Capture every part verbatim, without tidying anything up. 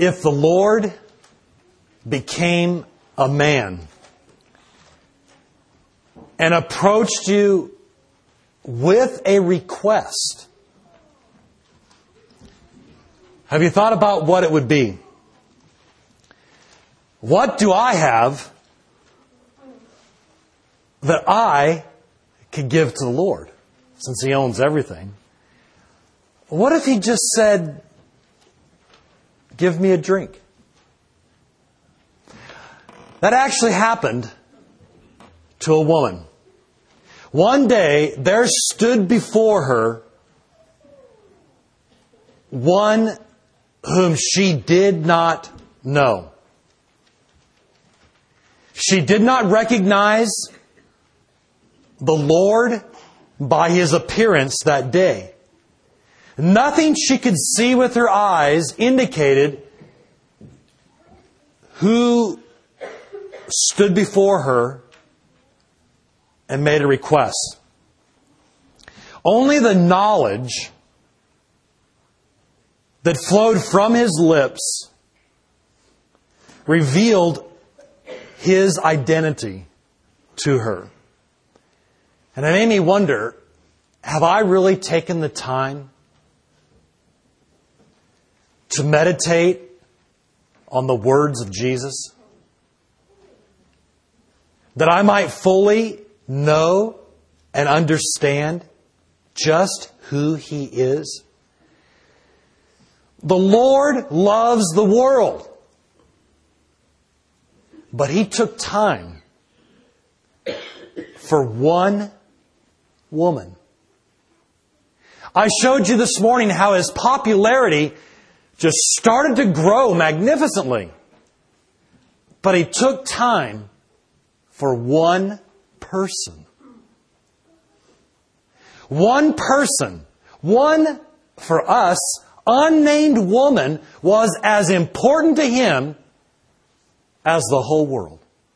If the Lord became a man and approached you with a request, have you thought about what it would be? What do I have that I could give to the Lord, since He owns everything? What if He just said, give me a drink? That actually happened to a woman. One day, there stood before her one whom she did not know. She did not recognize the Lord by His appearance that day. Nothing she could see with her eyes indicated who stood before her and made a request. Only the knowledge that flowed from His lips revealed His identity to her. And it made me wonder, have I really taken the time to meditate on the words of Jesus, that I might fully know and understand just who He is? The Lord loves the world, but He took time for one woman. I showed you this morning how His popularity just started to grow magnificently. But He took time for one person. One person, one, for us, unnamed woman was as important to Him as the whole world.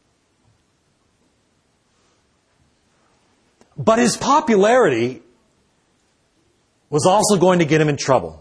But His popularity was also going to get Him in trouble.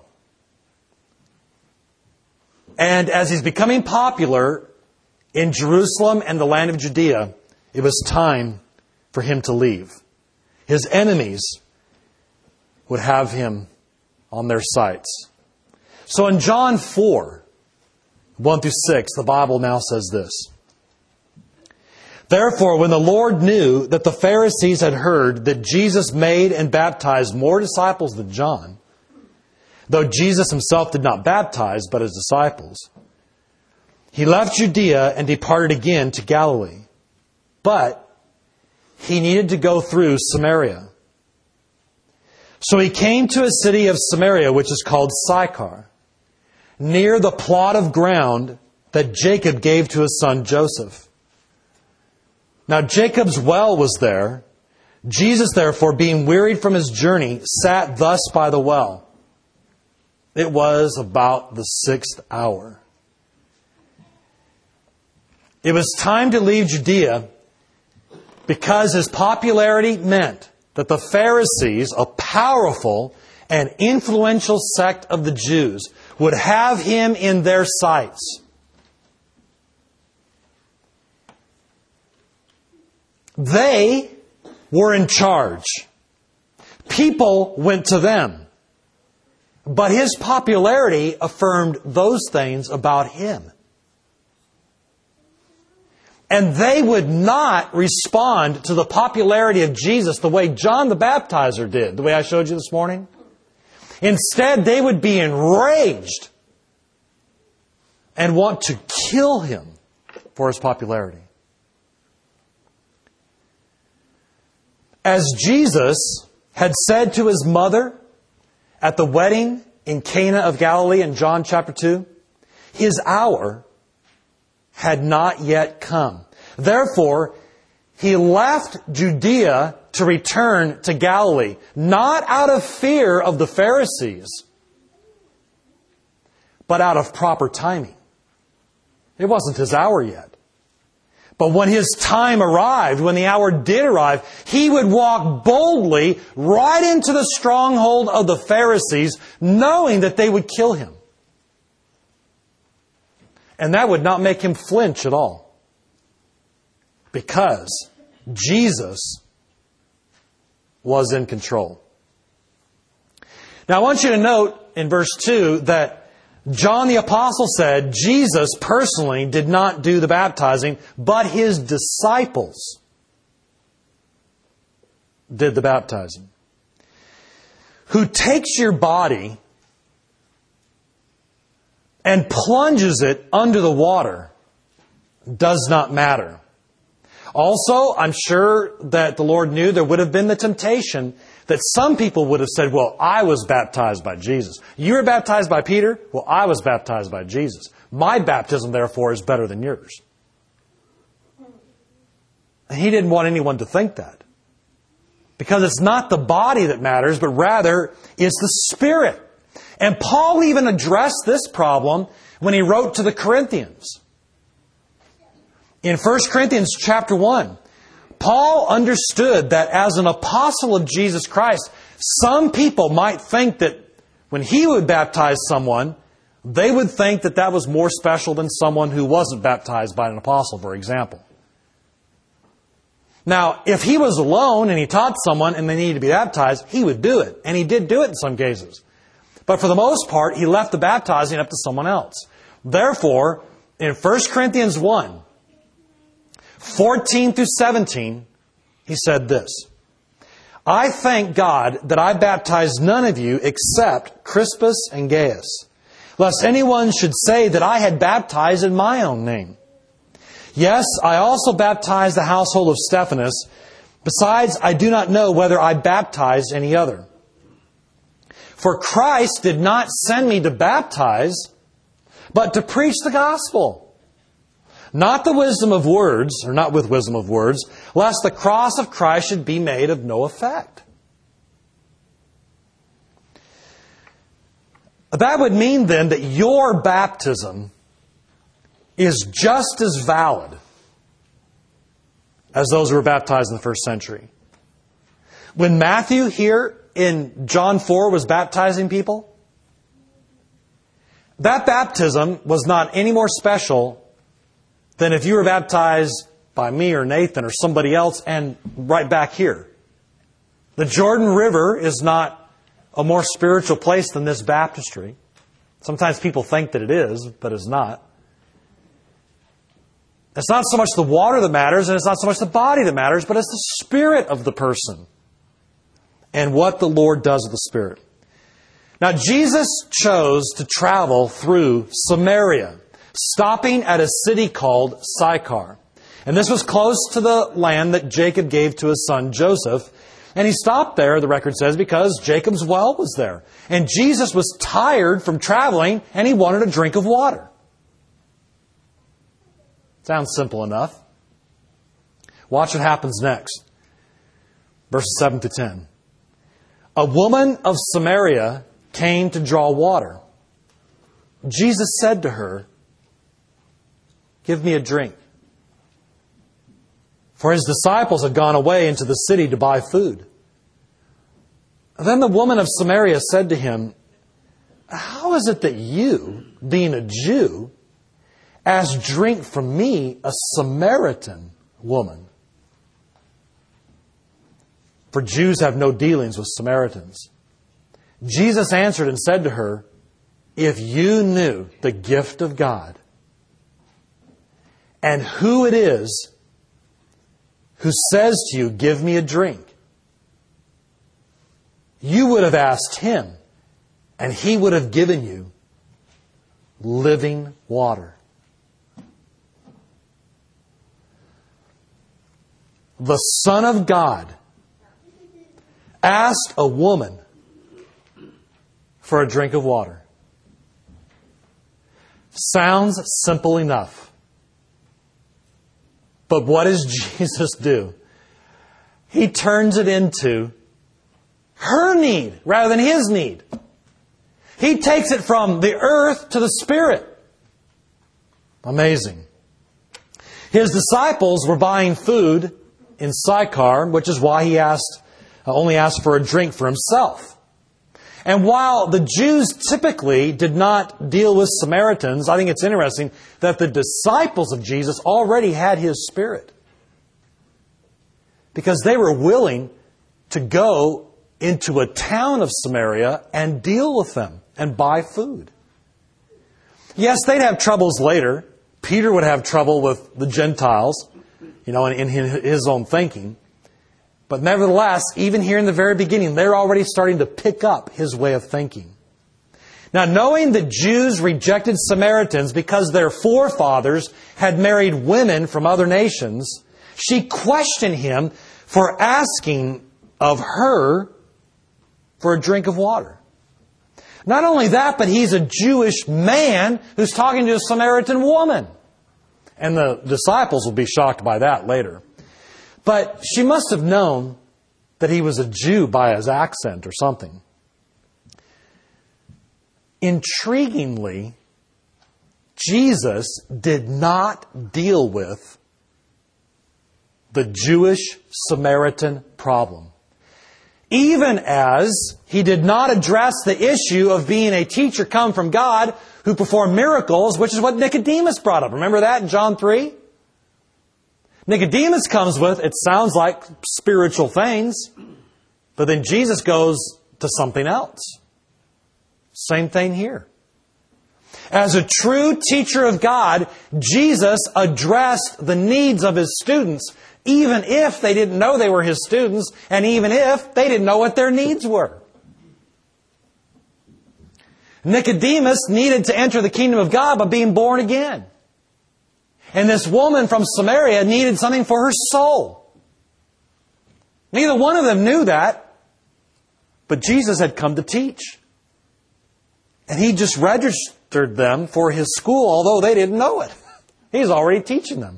And as He's becoming popular in Jerusalem and the land of Judea, it was time for Him to leave. His enemies would have Him on their sights. So in John four, one through six, the Bible now says this. Therefore, when the Lord knew that the Pharisees had heard that Jesus made and baptized more disciples than John, though Jesus Himself did not baptize, but His disciples, He left Judea and departed again to Galilee. But He needed to go through Samaria. So He came to a city of Samaria, which is called Sychar, near the plot of ground that Jacob gave to his son Joseph. Now Jacob's well was there. Jesus, therefore, being wearied from His journey, sat thus by the well. It was about the sixth hour. It was time to leave Judea because His popularity meant that the Pharisees, a powerful and influential sect of the Jews, would have Him in their sights. They were in charge. People went to them. But His popularity affirmed those things about Him. And they would not respond to the popularity of Jesus the way John the Baptizer did, the way I showed you this morning. Instead, they would be enraged and want to kill Him for His popularity. As Jesus had said to His mother at the wedding in Cana of Galilee in John chapter two, His hour had not yet come. Therefore, He left Judea to return to Galilee, not out of fear of the Pharisees, but out of proper timing. It wasn't His hour yet. But when His time arrived, when the hour did arrive, He would walk boldly right into the stronghold of the Pharisees, knowing that they would kill Him. And that would not make him flinch at all. Because Jesus was in control. Now I want you to note in verse two that John the Apostle said Jesus personally did not do the baptizing, but His disciples did the baptizing. Who takes your body and plunges it under the water does not matter. Also, I'm sure that the Lord knew there would have been the temptation that some people would have said, well, I was baptized by Jesus. You were baptized by Peter? Well, I was baptized by Jesus. My baptism, therefore, is better than yours. And He didn't want anyone to think that. Because it's not the body that matters, but rather it's the Spirit. And Paul even addressed this problem when he wrote to the Corinthians. In First Corinthians chapter one, Paul understood that as an apostle of Jesus Christ, some people might think that when he would baptize someone, they would think that that was more special than someone who wasn't baptized by an apostle, for example. Now, if he was alone and he taught someone and they needed to be baptized, he would do it. And he did do it in some cases. But for the most part, he left the baptizing up to someone else. Therefore, in First Corinthians one, fourteen through seventeen, he said this: I thank God that I baptized none of you except Crispus and Gaius, lest anyone should say that I had baptized in my own name. Yes, I also baptized the household of Stephanas. Besides, I do not know whether I baptized any other. For Christ did not send me to baptize, but to preach the gospel. Not the wisdom of words, or not with wisdom of words, lest the cross of Christ should be made of no effect. That would mean then that your baptism is just as valid as those who were baptized in the first century. When Matthew here in John four was baptizing people, that baptism was not any more special than if you were baptized by me or Nathan or somebody else and right back here. The Jordan River is not a more spiritual place than this baptistry. Sometimes people think that it is, but it's not. It's not so much the water that matters, and it's not so much the body that matters, but it's the spirit of the person and what the Lord does with the Spirit. Now, Jesus chose to travel through Samaria, stopping at a city called Sychar. And this was close to the land that Jacob gave to his son Joseph. And he stopped there, the record says, because Jacob's well was there. And Jesus was tired from traveling, and he wanted a drink of water. Sounds simple enough. Watch what happens next. Verses seven to ten. A woman of Samaria came to draw water. Jesus said to her, "Give me a drink." For his disciples had gone away into the city to buy food. Then the woman of Samaria said to him, "How is it that you, being a Jew, ask drink from me, a Samaritan woman?" For Jews have no dealings with Samaritans. Jesus answered and said to her, "If you knew the gift of God and who it is who says to you, 'Give me a drink,' you would have asked him, and he would have given you living water." The Son of God asked a woman for a drink of water. Sounds simple enough. But what does Jesus do? He turns it into her need rather than his need. He takes it from the earth to the Spirit. Amazing. His disciples were buying food in Sychar, which is why he asked, only asked for a drink for himself. And while the Jews typically did not deal with Samaritans, I think it's interesting that the disciples of Jesus already had His Spirit. Because they were willing to go into a town of Samaria and deal with them and buy food. Yes, they'd have troubles later. Peter would have trouble with the Gentiles, you know, in his own thinking. But nevertheless, even here in the very beginning, they're already starting to pick up His way of thinking. Now, knowing the Jews rejected Samaritans because their forefathers had married women from other nations, she questioned Him for asking of her for a drink of water. Not only that, but He's a Jewish man who's talking to a Samaritan woman. And the disciples will be shocked by that later. But she must have known that He was a Jew by His accent or something. Intriguingly, Jesus did not deal with the Jewish-Samaritan problem. Even as He did not address the issue of being a teacher come from God who performed miracles, which is what Nicodemus brought up. Remember that in John three? Nicodemus comes with, it sounds like spiritual things, but then Jesus goes to something else. Same thing here. As a true teacher of God, Jesus addressed the needs of His students, even if they didn't know they were His students, and even if they didn't know what their needs were. Nicodemus needed to enter the kingdom of God by being born again. And this woman from Samaria needed something for her soul. Neither one of them knew that, but Jesus had come to teach. And He just registered them for His school, although they didn't know it. He's already teaching them.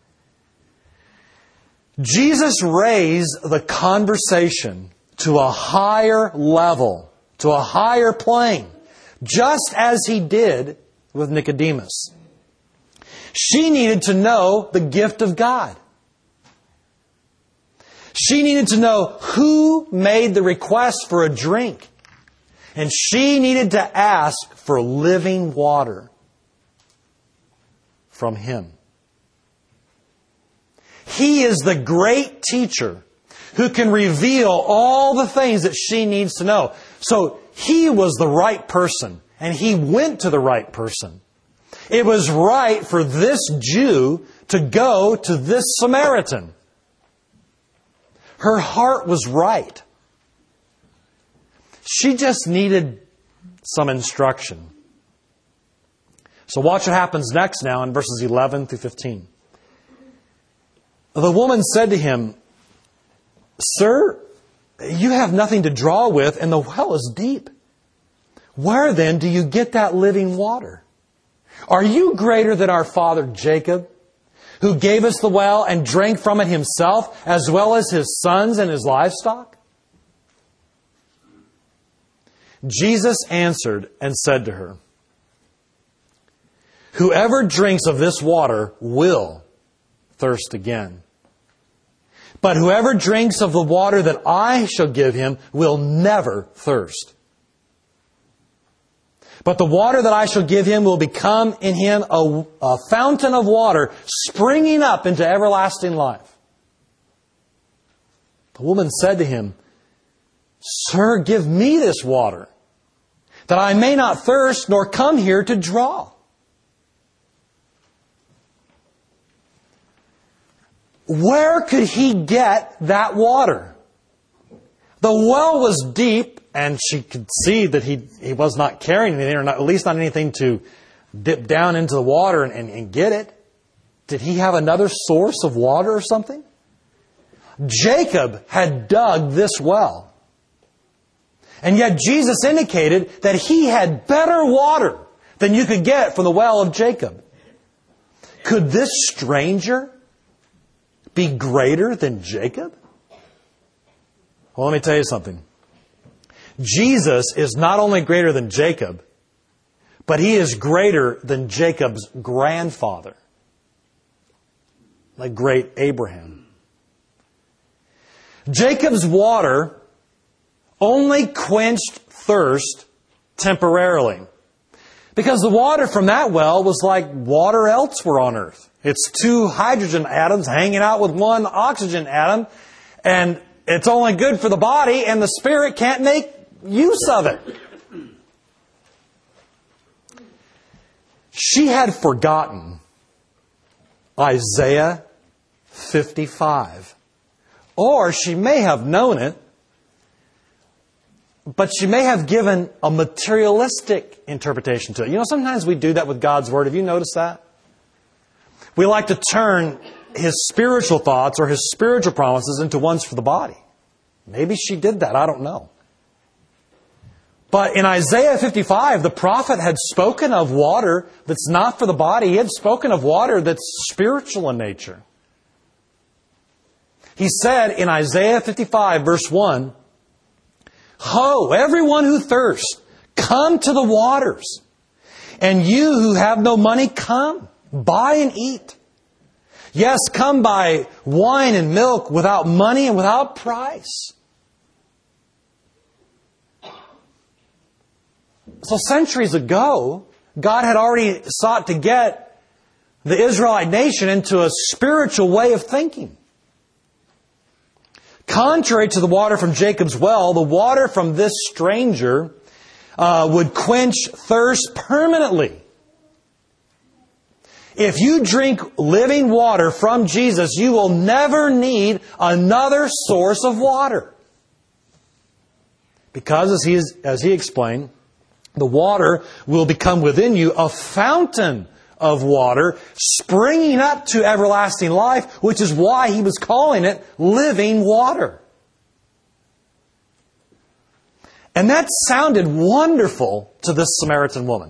Jesus raised the conversation to a higher level, to a higher plane, just as He did with Nicodemus. She needed to know the gift of God. She needed to know who made the request for a drink. And she needed to ask for living water from Him. He is the great teacher who can reveal all the things that she needs to know. So He was the right person, and He went to the right person. It was right for this Jew to go to this Samaritan. Her heart was right. She just needed some instruction. So watch what happens next now in verses eleven through fifteen. The woman said to Him, "Sir, you have nothing to draw with, and the well is deep. Where then do you get that living water? Are you greater than our father Jacob, who gave us the well and drank from it himself, as well as his sons and his livestock?" Jesus answered and said to her, "Whoever drinks of this water will thirst again. But whoever drinks of the water that I shall give him will never thirst. But the water that I shall give him will become in him a, a fountain of water springing up into everlasting life." The woman said to Him, "Sir, give me this water, that I may not thirst nor come here to draw." Where could he get that water? The well was deep, and she could see that he, he was not carrying anything, or not, at least not anything to dip down into the water and, and, and get it. Did he have another source of water or something? Jacob had dug this well. And yet Jesus indicated that he had better water than you could get from the well of Jacob. Could this stranger be greater than Jacob? Well, let me tell you something. Jesus is not only greater than Jacob, but He is greater than Jacob's grandfather, like great Abraham. Jacob's water only quenched thirst temporarily. Because the water from that well was like water elsewhere on earth. It's two hydrogen atoms hanging out with one oxygen atom, and it's only good for the body, and the spirit can't make use of it. She had forgotten Isaiah fifty-five. Or she may have known it, but she may have given a materialistic interpretation to it. You know, sometimes we do that with God's Word. Have you noticed that? We like to turn His spiritual thoughts or His spiritual promises into ones for the body. Maybe she did that. I don't know. But in Isaiah fifty-five, the prophet had spoken of water that's not for the body. He had spoken of water that's spiritual in nature. He said in Isaiah fifty-five, verse one, "Ho, everyone who thirsts, come to the waters. And you who have no money, come, buy and eat. Yes, come buy wine and milk without money and without price." So centuries ago, God had already sought to get the Israelite nation into a spiritual way of thinking. Contrary to the water from Jacob's well, the water from this stranger uh, would quench thirst permanently. If you drink living water from Jesus, you will never need another source of water. Because, as he, is, as he explained, the water will become within you a fountain of water springing up to everlasting life, which is why he was calling it living water. And that sounded wonderful to this Samaritan woman,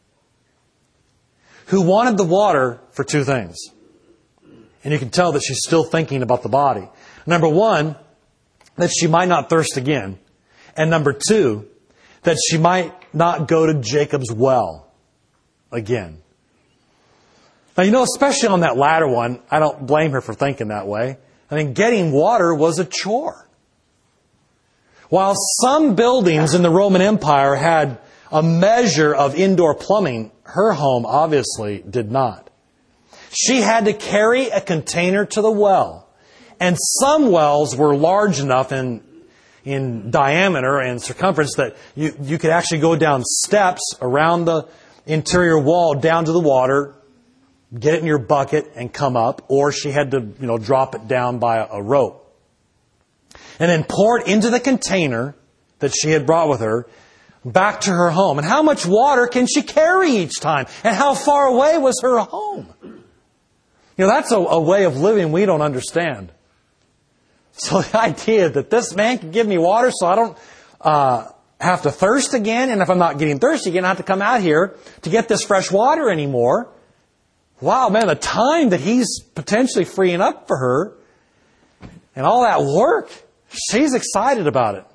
who wanted the water for two things. And you can tell that she's still thinking about the body. Number one, that she might not thirst again. And number two, that she might not go to Jacob's well again. Now, you know, especially on that latter one, I don't blame her for thinking that way. I mean, getting water was a chore. While some buildings in the Roman Empire had a measure of indoor plumbing, her home obviously did not. She had to carry a container to the well. And some wells were large enough in, in diameter and circumference that you, you could actually go down steps around the interior wall down to the water, get it in your bucket and come up, or she had to, you know, drop it down by a, a rope. And then pour it into the container that she had brought with her back to her home. And how much water can she carry each time? And how far away was her home? You know, that's a, a way of living we don't understand. So the idea that this man can give me water so I don't uh, have to thirst again, and if I'm not getting thirsty again, I have to come out here to get this fresh water anymore. Wow, man, the time that he's potentially freeing up for her and all that work, she's excited about it.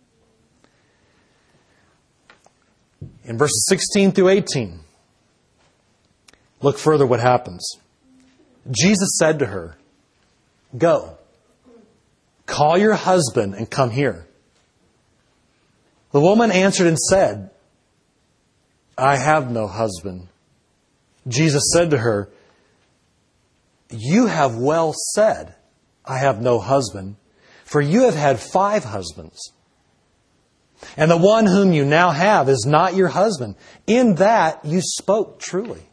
In verses sixteen through eighteen, look further what happens. Jesus said to her, "Go, call your husband and come here." The woman answered and said, "I have no husband." Jesus said to her, "You have well said, 'I have no husband,' for you have had five husbands. And the one whom you now have is not your husband. In that you spoke truly."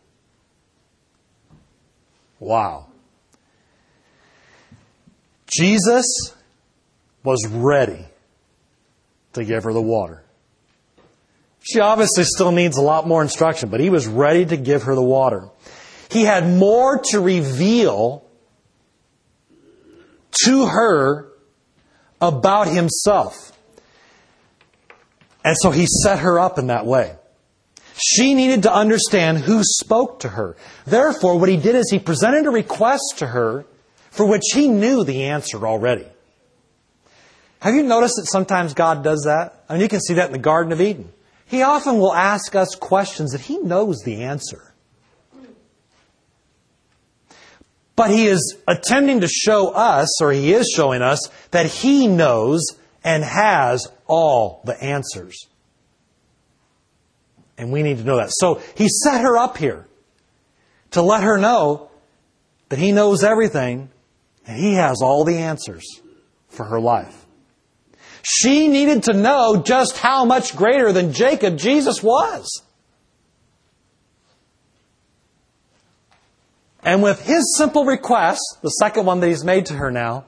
Wow. Jesus was ready to give her the water. She obviously still needs a lot more instruction, but he was ready to give her the water. He had more to reveal to her about himself. And so he set her up in that way. She needed to understand who spoke to her. Therefore, what he did is he presented a request to her for which he knew the answer already. Have you noticed that sometimes God does that? I mean, you can see that in the Garden of Eden. He often will ask us questions that he knows the answer. But he is attempting to show us, or he is showing us, that he knows and has all the answers. And we need to know that. So He set her up here to let her know that He knows everything and He has all the answers for her life. She needed to know just how much greater than Jacob Jesus was. And with His simple request, the second one that He's made to her now,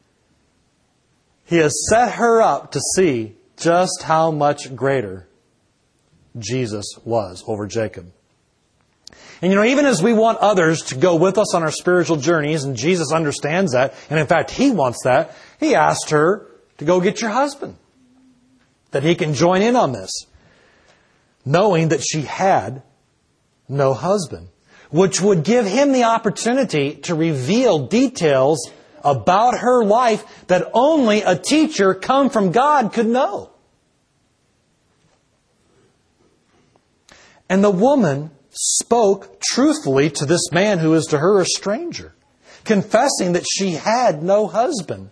He has set her up to see just how much greater Jesus was over Jacob. And you know, even as we want others to go with us on our spiritual journeys, and Jesus understands that, and in fact He wants that, He asked her to go get your husband, that he can join in on this, knowing that she had no husband, which would give him the opportunity to reveal details about her life that only a teacher come from God could know. And the woman spoke truthfully to this man who is to her a stranger, confessing that she had no husband.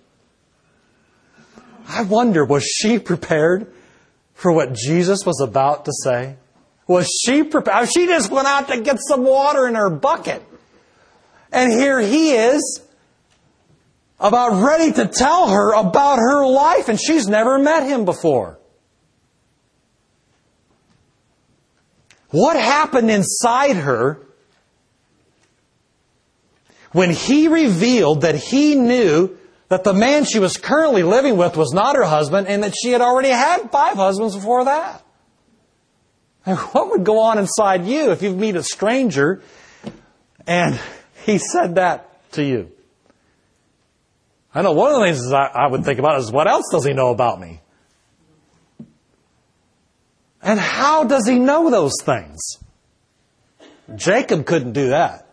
I wonder, was she prepared for what Jesus was about to say? Was she prepared? She just went out to get some water in her bucket. And here He is, about ready to tell her about her life, and she's never met Him before. What happened inside her when He revealed that He knew that the man she was currently living with was not her husband, and that she had already had five husbands before that? And what would go on inside you if you meet a stranger and he said that to you? I know one of the things I, I would think about is, what else does he know about me? And how does he know those things? Jacob couldn't do that.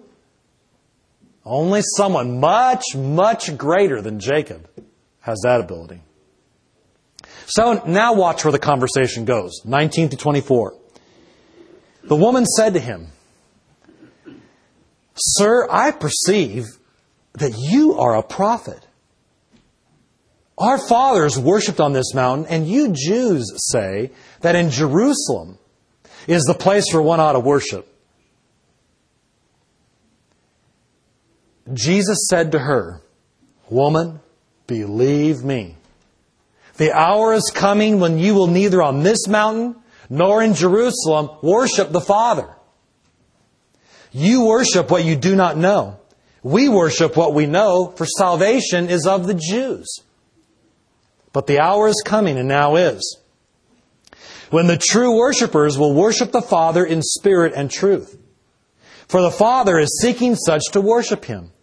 Only someone much, much greater than Jacob has that ability. So now watch where the conversation goes. nineteen to twenty-four. The woman said to him, "Sir, I perceive that you are a prophet. Our fathers worshipped on this mountain, and you Jews say that in Jerusalem is the place where one ought to worship." Jesus said to her, "Woman, believe me. The hour is coming when you will neither on this mountain nor in Jerusalem worship the Father. You worship what you do not know. We worship what we know, for salvation is of the Jews. But the hour is coming, and now is, when the true worshipers will worship the Father in spirit and truth. For the Father is seeking such to worship Him.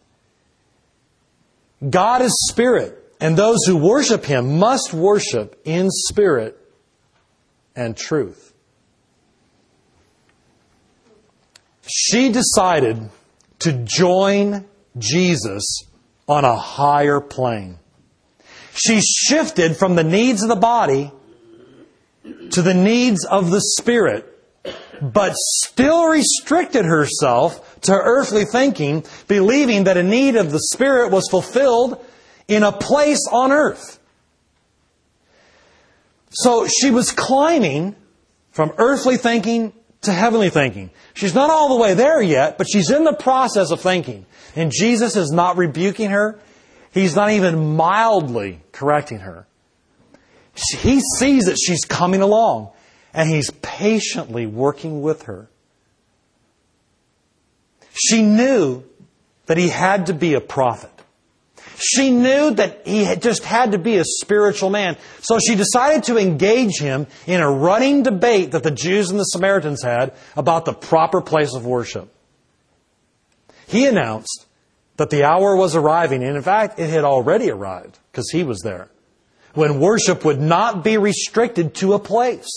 God is spirit, and those who worship Him must worship in spirit and truth." She decided to join Jesus on a higher plane. She shifted from the needs of the body to the needs of the Spirit, but still restricted herself to earthly thinking, believing that a need of the Spirit was fulfilled in a place on earth. So she was climbing from earthly thinking to heavenly thinking. She's not all the way there yet, but she's in the process of thinking. And Jesus is not rebuking her. He's not even mildly correcting her. He sees that she's coming along, and He's patiently working with her. She knew that he had to be a prophet. She knew that he had just had to be a spiritual man. So she decided to engage him in a running debate that the Jews and the Samaritans had about the proper place of worship. He announced that the hour was arriving, and in fact, it had already arrived, because he was there, when worship would not be restricted to a place.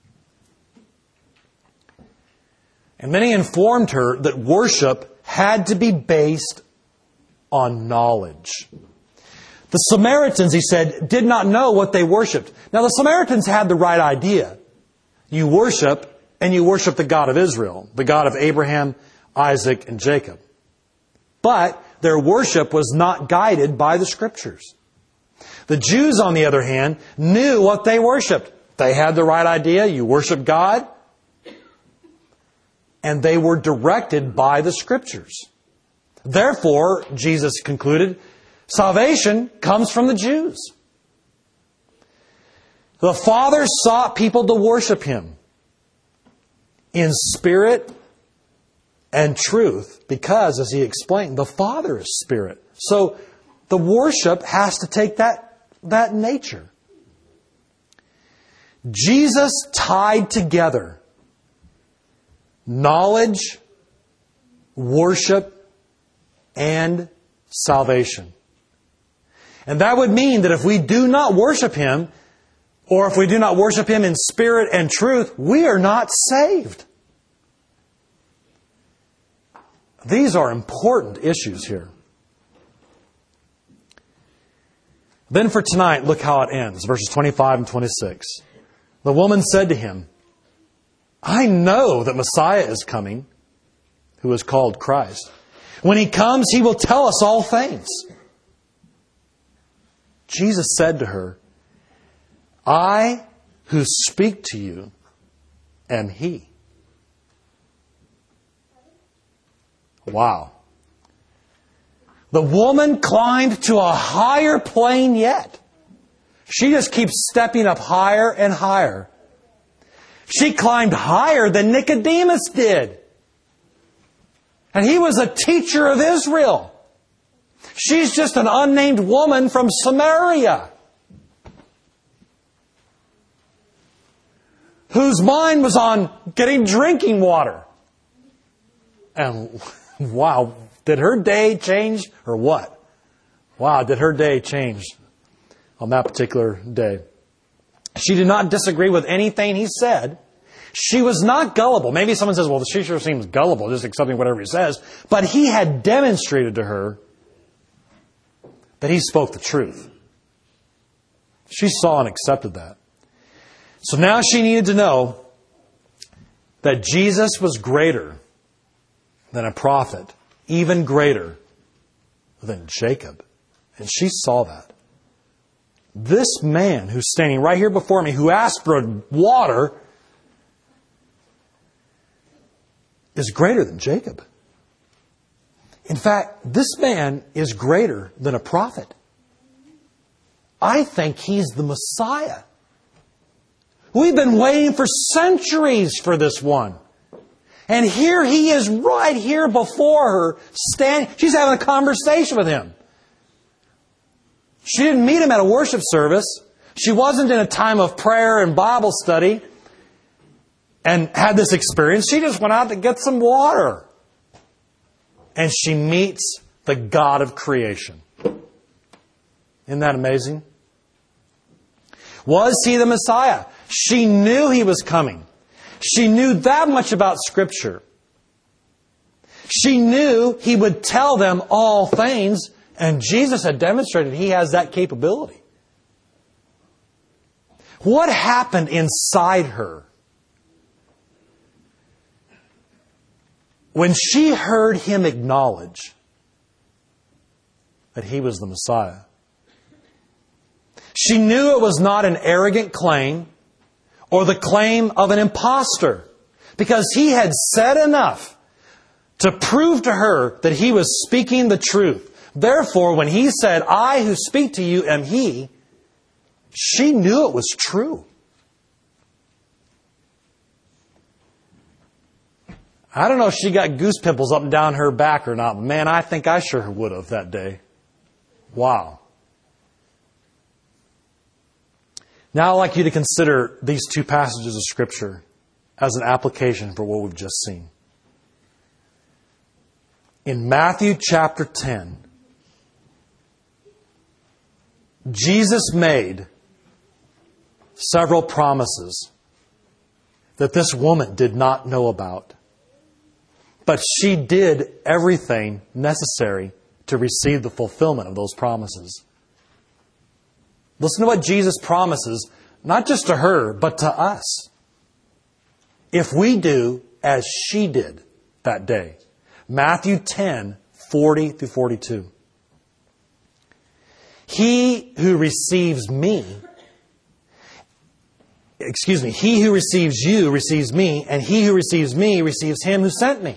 And then he informed her that worship had to be based on knowledge. The Samaritans, he said, did not know what they worshipped. Now, the Samaritans had the right idea. You worship, and you worship the God of Israel, the God of Abraham, Isaac, and Jacob. But their worship was not guided by the Scriptures. The Jews, on the other hand, knew what they worshiped. They had the right idea. You worship God. And they were directed by the Scriptures. Therefore, Jesus concluded, salvation comes from the Jews. The Father sought people to worship Him in spirit and truth because, as He explained, the Father is Spirit. So the worship has to take that, that nature. Jesus tied together knowledge, worship, and salvation. And that would mean that if we do not worship Him, or if we do not worship Him in spirit and truth, we are not saved. These are important issues here. Then for tonight, look how it ends. Verses twenty-five and twenty-six. The woman said to Him, I know that Messiah is coming, who is called Christ. When He comes, He will tell us all things. Jesus said to her, I who speak to you am He. Wow. The woman climbed to a higher plane yet. She just keeps stepping up higher and higher. She climbed higher than Nicodemus did. And he was a teacher of Israel. She's just an unnamed woman from Samaria, whose mind was on getting drinking water. And wow, did her day change or what? Wow, did her day change on that particular day? She did not disagree with anything He said. She was not gullible. Maybe someone says, well, she sure seems gullible, just accepting whatever He says. But He had demonstrated to her that He spoke the truth. She saw and accepted that. So now she needed to know that Jesus was greater than a prophet, even greater than Jacob. And she saw that. This man who's standing right here before me, who asked for water, is greater than Jacob. In fact, this man is greater than a prophet. I think he's the Messiah. We've been waiting for centuries for this one. And here he is right here before her, standing. She's having a conversation with him. She didn't meet him at a worship service. She wasn't in a time of prayer and Bible study and had this experience. She just went out to get some water. And she meets the God of creation. Isn't that amazing? Was He the Messiah? She knew He was coming. She knew that much about Scripture. She knew He would tell them all things, and Jesus had demonstrated He has that capability. What happened inside her when she heard Him acknowledge that He was the Messiah? She knew it was not an arrogant claim or the claim of an impostor, because He had said enough to prove to her that He was speaking the truth. Therefore, when He said, I who speak to you am He, she knew it was true. I don't know if she got goose pimples up and down her back or not, but man, I think I sure would have that day. Wow. Now I'd like you to consider these two passages of Scripture as an application for what we've just seen. In Matthew chapter ten, Jesus made several promises that this woman did not know about. But she did everything necessary to receive the fulfillment of those promises. Listen to what Jesus promises, not just to her, but to us. If we do as she did that day. Matthew ten, forty through forty-two. He who receives me, excuse me, he who receives you receives me, and he who receives me receives him who sent me.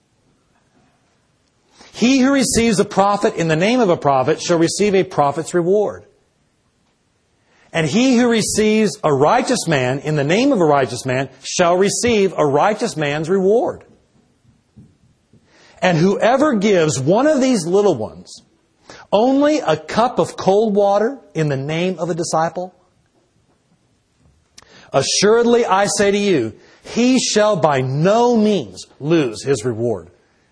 He who receives a prophet in the name of a prophet shall receive a prophet's reward. And he who receives a righteous man in the name of a righteous man shall receive a righteous man's reward. And whoever gives one of these little ones only a cup of cold water in the name of a disciple, assuredly I say to you, he shall by no means lose his reward.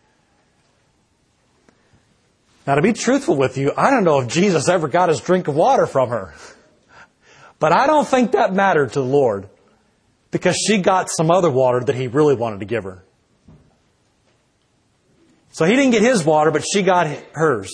Now, to be truthful with you, I don't know if Jesus ever got his drink of water from her. But I don't think that mattered to the Lord, because she got some other water that He really wanted to give her. So He didn't get His water, but she got hers.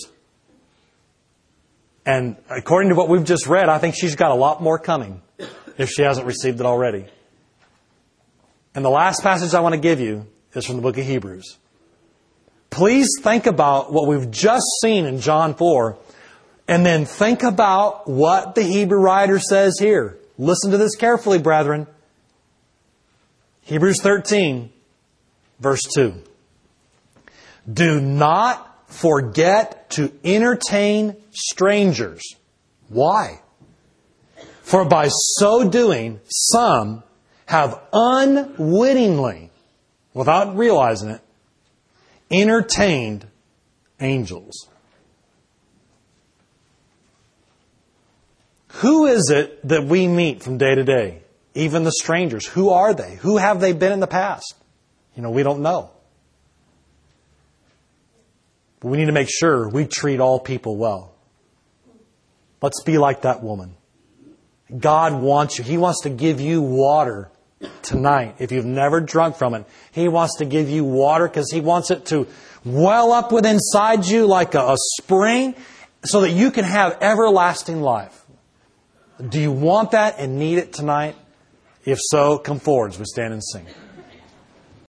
And according to what we've just read, I think she's got a lot more coming if she hasn't received it already. And the last passage I want to give you is from the book of Hebrews. Please think about what we've just seen in John four, and then think about what the Hebrew writer says here. Listen to this carefully, brethren. Hebrews thirteen, verse two. Do not forget to entertain strangers. Why? For by so doing, some have unwittingly, without realizing it, entertained angels. Who is it that we meet from day to day? Even the strangers. Who are they? Who have they been in the past? You know, we don't know. But we need to make sure we treat all people well. Let's be like that woman. God wants you. He wants to give you water tonight. If you've never drunk from it, He wants to give you water because He wants it to well up within inside you like a, a spring so that you can have everlasting life. Do you want that and need it tonight? If so, come forward as we stand and sing.